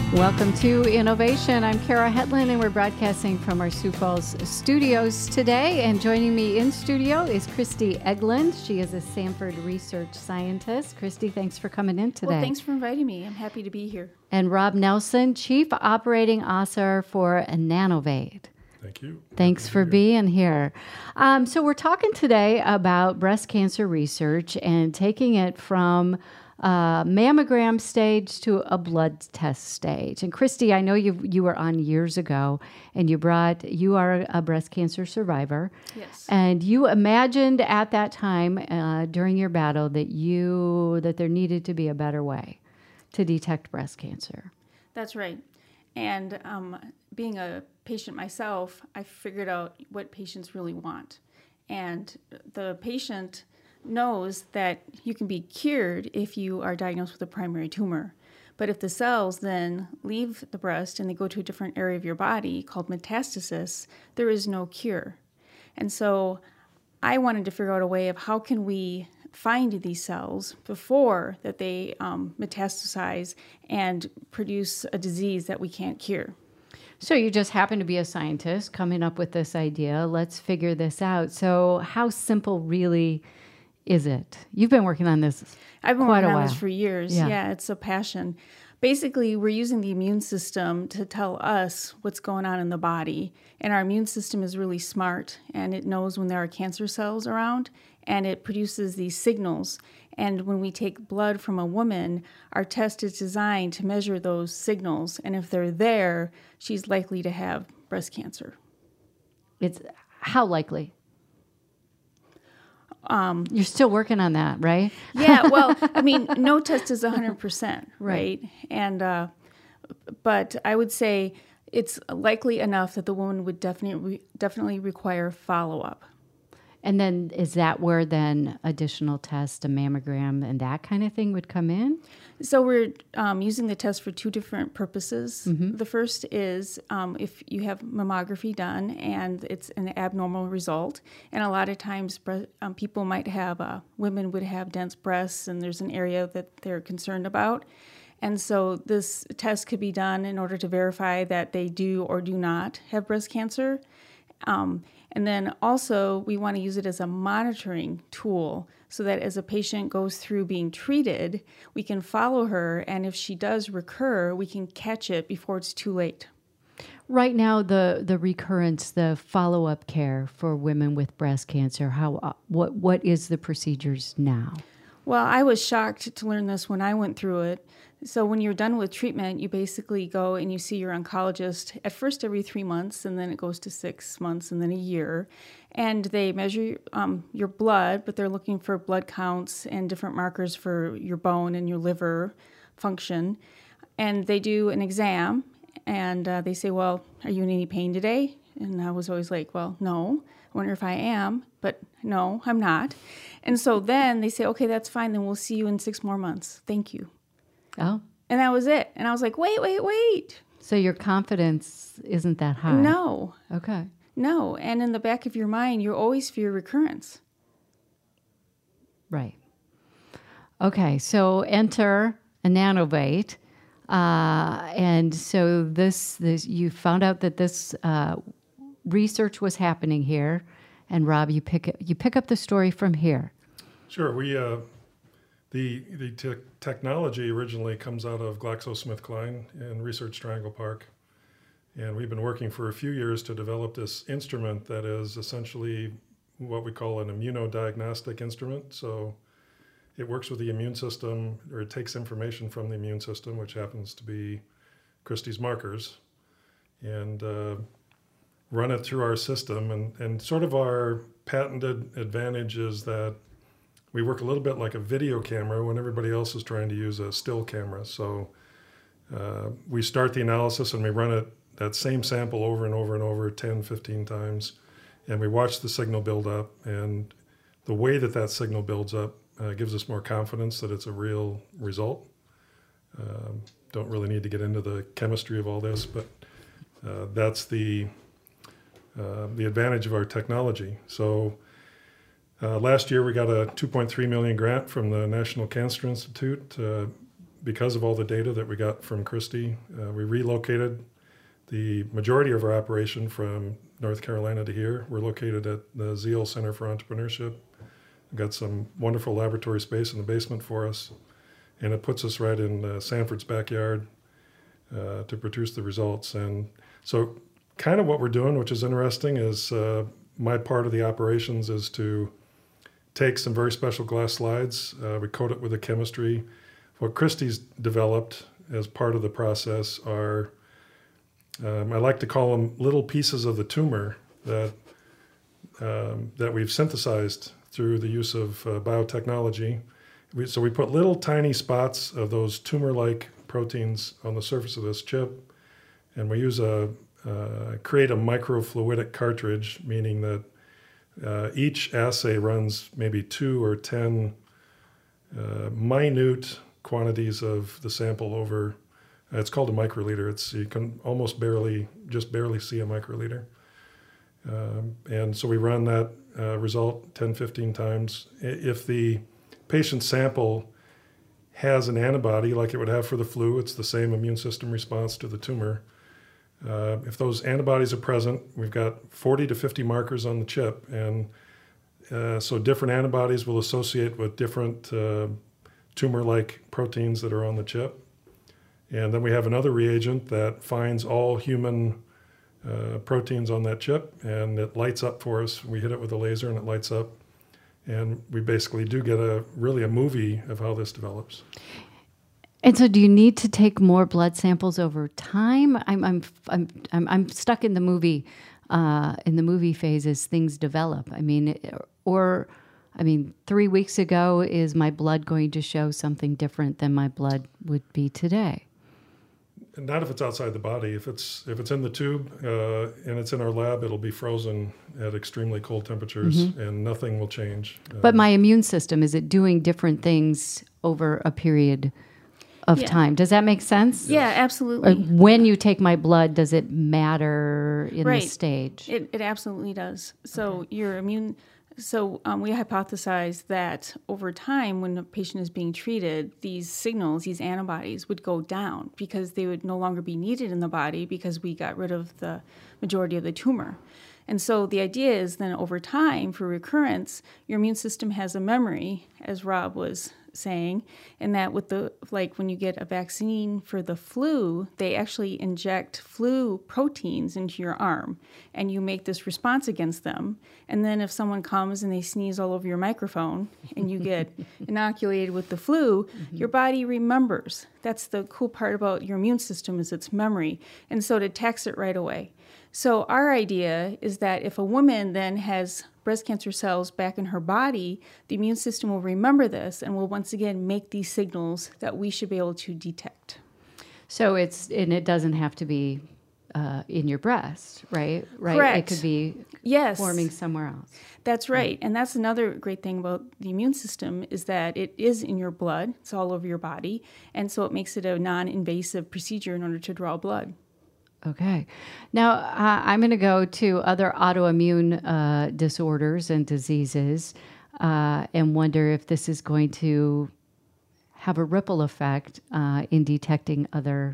Welcome to Innovation. I'm Kara Hetland, and we're broadcasting from our Sioux Falls studios today. And joining me in studio is Christy Eglund. She is a Sanford research scientist. Christy, thanks for coming in today. Well, thanks for inviting me. I'm happy to be here. And Rob Nelson, Chief Operating Officer for Nanovate. Thank you. Thanks for being here. So we're talking today about breast cancer research and taking it from mammogram stage to a blood test stage. And Christy, I know you were on years ago, and you are a breast cancer survivor. Yes. And you imagined at that time during your battle that there needed to be a better way to detect breast cancer. That's right. And being a patient myself, I figured out what patients really want. And the patient knows that you can be cured if you are diagnosed with a primary tumor. But if the cells then leave the breast and they go to a different area of your body called metastasis, there is no cure. And so I wanted to figure out a way of how can we find these cells before that they metastasize and produce a disease that we can't cure. So you just happen to be a scientist coming up with this idea. Let's figure this out. So how simple really is it? You've been working on this I've been quite working a on while. this for years. Yeah. Yeah, it's a passion. Basically, we're using the immune system to tell us what's going on in the body. And our immune system is really smart, and it knows when there are cancer cells around, and it produces these signals. And when we take blood from a woman, our test is designed to measure those signals. And if they're there, she's likely to have breast cancer. It's how likely? You're still working on that, right? Yeah, well, I mean, no test is 100%, right? And but I would say it's likely enough that the woman would definitely require follow-up. And then is that where then additional tests, a mammogram and that kind of thing would come in? So we're using the test for two different purposes. Mm-hmm. The first is if you have mammography done and it's an abnormal result, and a lot of times people might have, women would have dense breasts, and there's an area that they're concerned about. And so this test could be done in order to verify that they do or do not have breast cancer. And then also we want to use it as a monitoring tool so that as a patient goes through being treated, we can follow her, and if she does recur, we can catch it before it's too late. Right now, the recurrence, the follow-up care for women with breast cancer, what is the procedures now? Well, I was shocked to learn this when I went through it. So when you're done with treatment, you basically go and you see your oncologist at first every 3 months, and then it goes to 6 months, and then a year. And they measure your blood, but they're looking for blood counts and different markers for your bone and your liver function. And they do an exam, and they say, well, are you in any pain today? And I was always like, well, no. I wonder if I am, but no, I'm not. And so then they say, okay, that's fine. Then we'll see you in 6 more months. Thank you. Oh. And that was it. And I was like, wait. So your confidence isn't that high? No. Okay. No. And in the back of your mind, you always fear recurrence. Right. Okay. So enter a Nanovate. And so this you found out that this research was happening here. And Rob, you pick up the story from here. Sure. We the technology originally comes out of GlaxoSmithKline in Research Triangle Park, and we've been working for a few years to develop this instrument that is essentially what we call an immunodiagnostic instrument. So it works with the immune system, or it takes information from the immune system, which happens to be Christie's markers, and run it through our system. And sort of our patented advantage is that we work a little bit like a video camera when everybody else is trying to use a still camera. So we start the analysis and we run that same sample over and over and over 10, 15 times, and we watch the signal build up. And the way that signal builds up gives us more confidence that it's a real result. Don't really need to get into the chemistry of all this, but that's the advantage of our technology. So last year we got a $2.3 million grant from the National Cancer Institute to because of all the data that we got from Christy. We relocated the majority of our operation from North Carolina to here. We're located at the Zeal Center for Entrepreneurship. We've got some wonderful laboratory space in the basement for us, and it puts us right in Sanford's backyard to produce the results. And so kind of what we're doing, which is interesting, is my part of the operations is to take some very special glass slides. We coat it with a chemistry. What Christy's developed as part of the process are, I like to call them little pieces of the tumor that we've synthesized through the use of biotechnology. So we put little tiny spots of those tumor-like proteins on the surface of this chip, and we use create a microfluidic cartridge, meaning that each assay runs maybe 2 or 10 minute quantities of the sample over. It's called a microliter. You can almost barely see a microliter. And so we run that result 10, 15 times. If the patient sample has an antibody like it would have for the flu, it's the same immune system response to the tumor. If those antibodies are present, we've got 40 to 50 markers on the chip. And so different antibodies will associate with different tumor-like proteins that are on the chip. And then we have another reagent that finds all human proteins on that chip, and it lights up for us. We hit it with a laser and it lights up. And we basically do get really a movie of how this develops. And so, do you need to take more blood samples over time? I'm stuck in the movie phase as things develop. I mean, 3 weeks ago, is my blood going to show something different than my blood would be today? Not if it's outside the body. If it's in the tube and it's in our lab, it'll be frozen at extremely cold temperatures, and nothing will change. But my immune system, is it doing different things over a period of time? Does that make sense? Yeah, absolutely. When you take my blood, does it matter in the stage? It absolutely does. So your immune. So we hypothesized that over time, when a patient is being treated, these signals, these antibodies, would go down because they would no longer be needed in the body because we got rid of the majority of the tumor. And so the idea is then over time, for recurrence, your immune system has a memory, as Rob was saying, and that with when you get a vaccine for the flu, they actually inject flu proteins into your arm, and you make this response against them. And then if someone comes and they sneeze all over your microphone and you get inoculated with the flu, your body remembers. That's the cool part about your immune system, is its memory. And so it attacks it right away. So our idea is that if a woman then has breast cancer cells back in her body, the immune system will remember this and will once again make these signals that we should be able to detect. So it doesn't have to be in your breast, right? Correct. It could be forming somewhere else. That's right. And that's another great thing about the immune system, is that it is in your blood. It's all over your body. And so it makes it a non-invasive procedure in order to draw blood. Okay. Now, I'm going to go to other autoimmune disorders and diseases and wonder if this is going to have a ripple effect in detecting other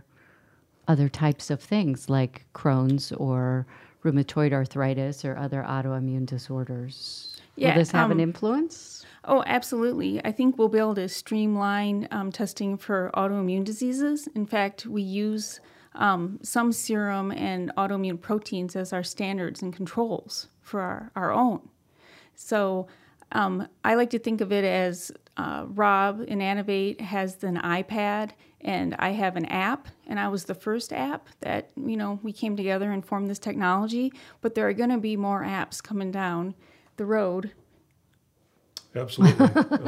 types of things like Crohn's or rheumatoid arthritis or other autoimmune disorders. Will this have an influence? Oh, absolutely. I think we'll be able to streamline testing for autoimmune diseases. In fact, we use some serum and autoimmune proteins as our standards and controls for our own. So I like to think of it as Rob in Anovate has an iPad, and I have an app, and I was the first app that, we came together and formed this technology, but there are going to be more apps coming down the road. Absolutely.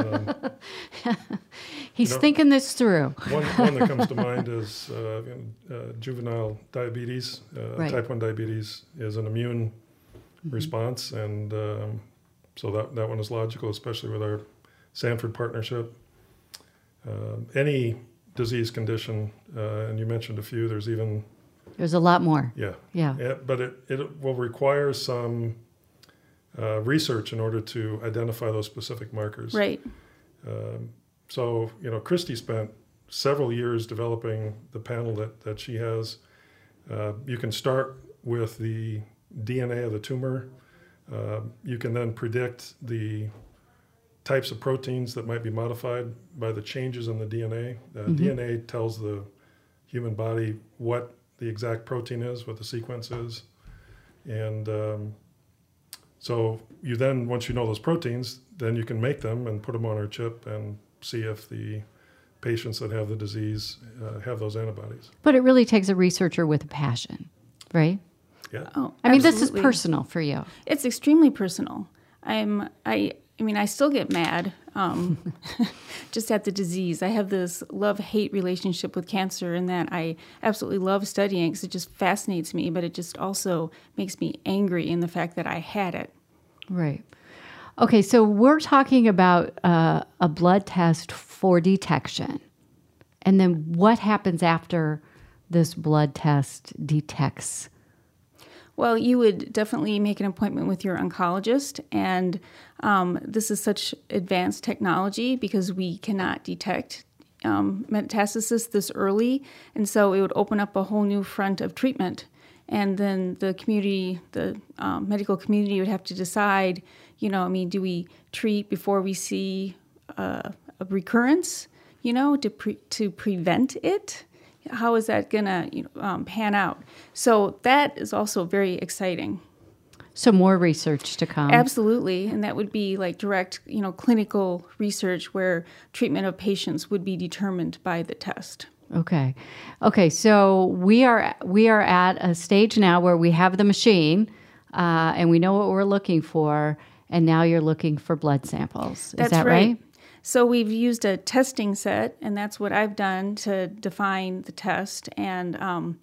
He's thinking this through. One that comes to mind is juvenile diabetes. Type 1 diabetes is an immune response, and so that one is logical, especially with our Sanford partnership. Any disease condition, and you mentioned a few, there's a lot more. Yeah. But it will require some research in order to identify those specific markers. Right. So, Christy spent several years developing the panel that she has. You can start with the DNA of the tumor. You can then predict the types of proteins that might be modified by the changes in the DNA. DNA tells the human body what the exact protein is, what the sequence is. And so you then, once you know those proteins, then you can make them and put them on our chip and see if the patients that have the disease have those antibodies. But it really takes a researcher with a passion, right? Yeah. Oh, I mean, this is absolutely. personal for you. It's extremely personal. I mean, I still get mad just at the disease. I have this love-hate relationship with cancer in that I absolutely love studying because it just fascinates me, but it just also makes me angry in the fact that I had it. Right. Okay, so we're talking about a blood test for detection. And then what happens after this blood test detects? Well, you would definitely make an appointment with your oncologist, and this is such advanced technology because we cannot detect metastasis this early, and so it would open up a whole new front of treatment. And then the community, the medical community would have to decide, do we treat before we see a recurrence, to prevent it? How is that going to pan out? So that is also very exciting. So more research to come. Absolutely. And that would be like direct, clinical research where treatment of patients would be determined by the test. Okay. So we are at a stage now where we have the machine and we know what we're looking for. And now you're looking for blood samples. Is that right? So we've used a testing set, and that's what I've done to define the test. And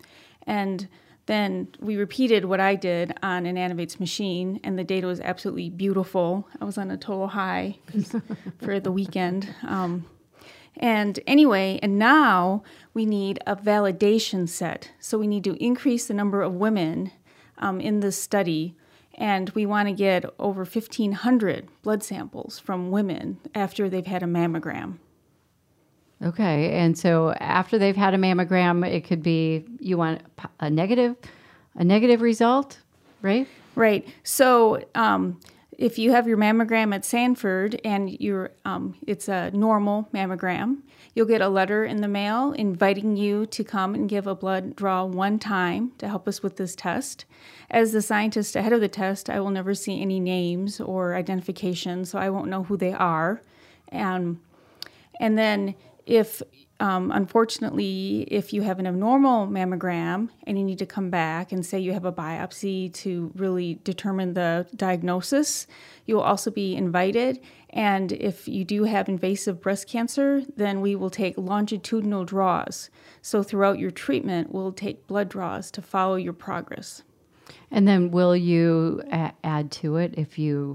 then we repeated what I did on an Animates machine, and the data was absolutely beautiful. I was on a total high for the weekend. And now we need a validation set. So we need to increase the number of women in this study. And we want to get over 1,500 blood samples from women after they've had a mammogram. Okay. And so after they've had a mammogram, it could be you want a negative result, right? Right. So if you have your mammogram at Sanford and it's a normal mammogram, you'll get a letter in the mail inviting you to come and give a blood draw one time to help us with this test. As the scientist ahead of the test, I will never see any names or identification, so I won't know who they are. And then unfortunately, if you have an abnormal mammogram and you need to come back and say you have a biopsy to really determine the diagnosis, you will also be invited. And if you do have invasive breast cancer, then we will take longitudinal draws. So throughout your treatment, we'll take blood draws to follow your progress. And then will you add to it if you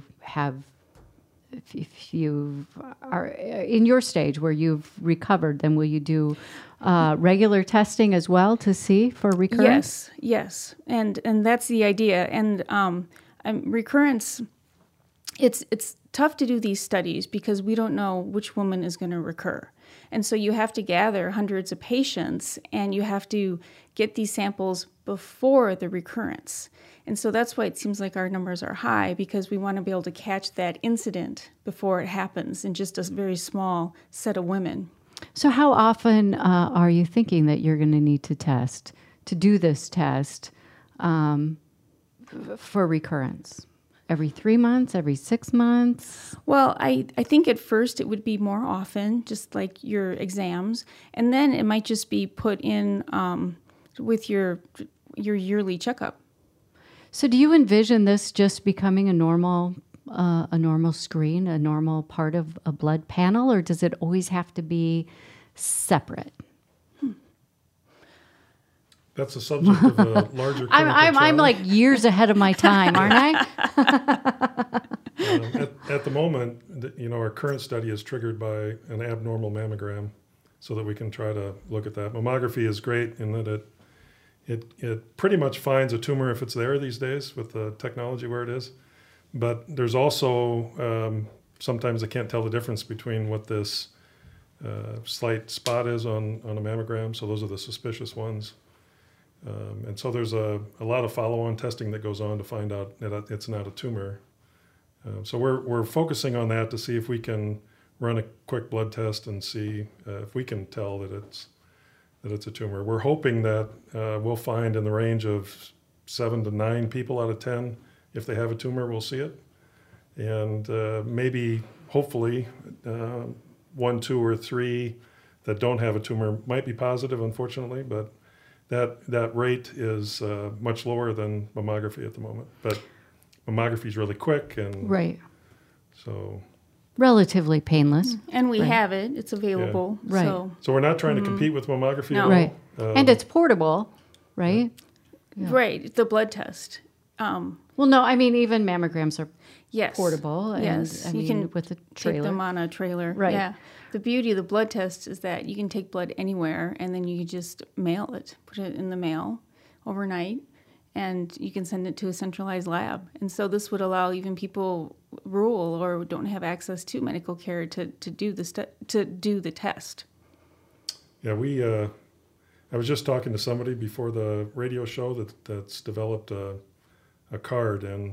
are in your stage where you've recovered, then will you do regular testing as well to see for recurrence? Yes. And that's the idea. And recurrence, it's tough to do these studies because we don't know which woman is going to recur. And so you have to gather hundreds of patients and you have to get these samples before the recurrence. And so that's why it seems like our numbers are high, because we want to be able to catch that incident before it happens in just a very small set of women. So how often are you thinking that you're going to need to do this test for recurrence? Every 3 months, every 6 months? Well, I think at first it would be more often, just like your exams. And then it might just be put in with your yearly checkup. So do you envision this just becoming a normal screen, a normal part of a blood panel, or does it always have to be separate? That's a subject of a larger clinical I'm trial. like years ahead of my time, aren't I? At the moment, our current study is triggered by an abnormal mammogram, so that we can try to look at that. Mammography is great in that it pretty much finds a tumor if it's there these days with the technology where it is. But there's also sometimes they can't tell the difference between what this slight spot is on a mammogram. So those are the suspicious ones. And so there's a lot of follow-on testing that goes on to find out that it's not a tumor. So we're focusing on that to see if we can run a quick blood test and see if we can tell that it's a tumor. We're hoping that we'll find in the range of 7 to 9 people out of 10, if they have a tumor, we'll see it. And maybe, hopefully, 1, 2, or 3 that don't have a tumor might be positive, unfortunately, but that rate is much lower than mammography at the moment. But mammography is really quick, and Right. so Relatively painless. And we Right. have it. It's available. Right. So, we're not trying to compete with mammography No. at all. Right. And it's portable, right? Yeah. right, the blood test. Well, no, I mean, even mammograms are Yes. portable. And, Yes. I you mean, can with a take trailer. them on a trailer. Right. Yeah. The beauty of the blood test is that you can take blood anywhere and then you just mail it, put it in the mail overnight, and you can send it to a centralized lab. And so this would allow even people rural or don't have access to medical care to do the test. Yeah, I was just talking to somebody before the radio show that's developed a card, and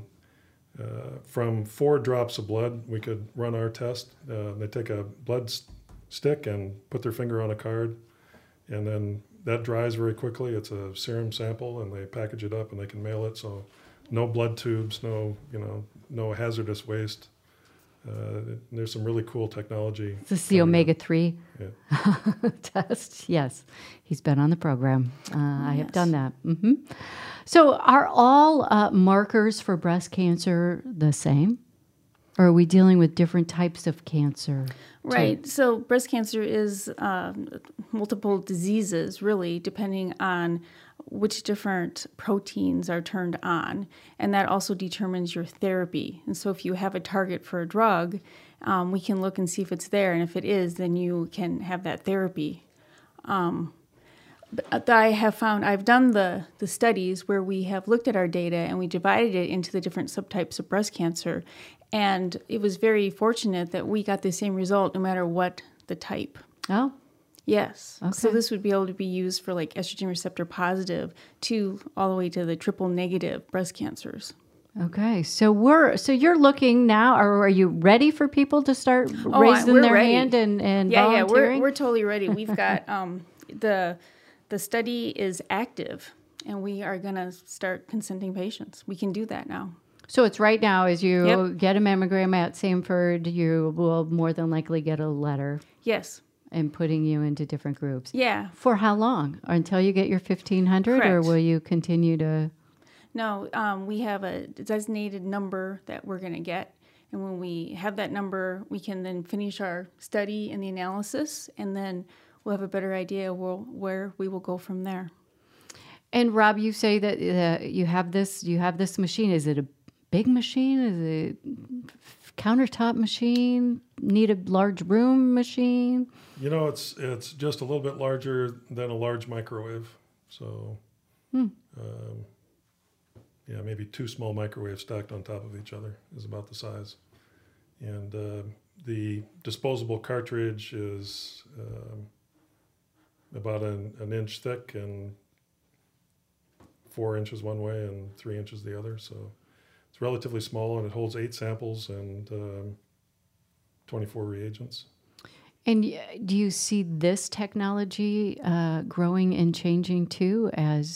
from 4 drops of blood, we could run our test. They take a blood stick and put their finger on a card, and then that dries very quickly. It's a serum sample, and they package it up and they can mail it. So no blood tubes, no hazardous waste. There's some really cool technology. This is the omega-3 Yeah. test. Yes, he's been on the program. I have Yes. done that. So are all markers for breast cancer the same? Or are we dealing with different types of cancer? Right. So breast cancer is multiple diseases, really, depending on which different proteins are turned on. And that also determines your therapy. And so if you have a target for a drug, we can look and see if it's there. And if it is, then you can have that therapy. But I have found, I've done the studies where we have looked at our data and we divided it into the different subtypes of breast cancer. And it was very fortunate that we got the same result no matter what the type. Oh, Yes. Okay. So this would be able to be used for like estrogen receptor positive to all the way to the triple negative breast cancers. okay. So you're looking now, or are you ready for people to start raising we're their ready. hand and Yeah, volunteering? we're totally ready. We've got the study is active, and we are going to start consenting patients. We can do that now. So it's right now, as you Yep. get a mammogram at Sanford, you will more than likely get a letter Yes. and putting you into different groups. Yeah. For how long? Until you get your 1,500, or Correct. will you continue to? No, we have a designated number that we're going to get. And when we have that number, we can then finish our study and the analysis, and then we'll have a better idea where we will go from there. And Rob, you say that you have this machine. Is it a big machine? Is it countertop machine? Need a large room machine? It's just a little bit larger than a large microwave. So, maybe 2 small microwaves stacked on top of each other is about the size. And the disposable cartridge is about an inch thick and 4 inches one way and 3 inches the other. So it's relatively small, and it holds 8 samples and 24 reagents. And do you see this technology growing and changing too?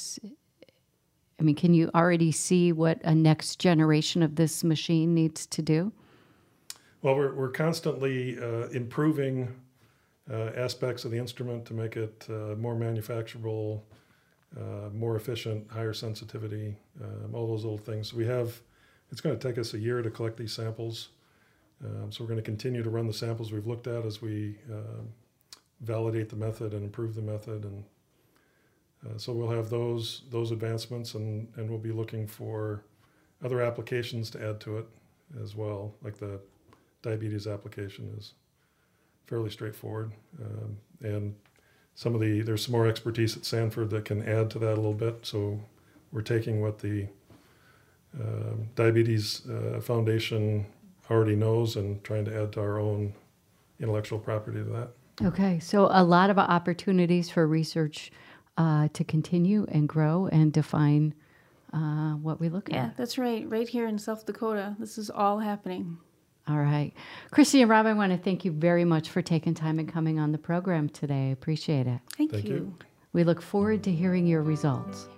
Can you already see what a next generation of this machine needs to do? Well, we're constantly improving aspects of the instrument to make it more manufacturable, more efficient, higher sensitivity, all those little things. It's going to take us a year to collect these samples. So we're going to continue to run the samples we've looked at as we validate the method and improve the method. And so we'll have those advancements, and we'll be looking for other applications to add to it as well, like the diabetes application is fairly straightforward. And there's some more expertise at Sanford that can add to that a little bit. So we're taking what the Diabetes Foundation already knows and trying to add to our own intellectual property to that. Okay, so a lot of opportunities for research to continue and grow and define what we look Yeah, at. that's right. Right here in South Dakota, this is all happening. All right. Christy and Rob, I want to thank you very much for taking time and coming on the program today. I appreciate it. Thank Thank you. We look forward to hearing your results.